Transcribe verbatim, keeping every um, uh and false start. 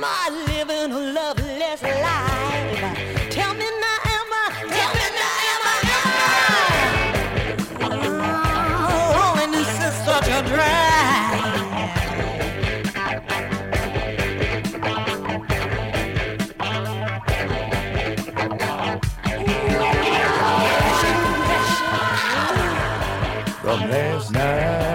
I living a loveless life? Tell me now, am I? Tell me now, am I? Am I? Oh, and this is such a drag. From last night.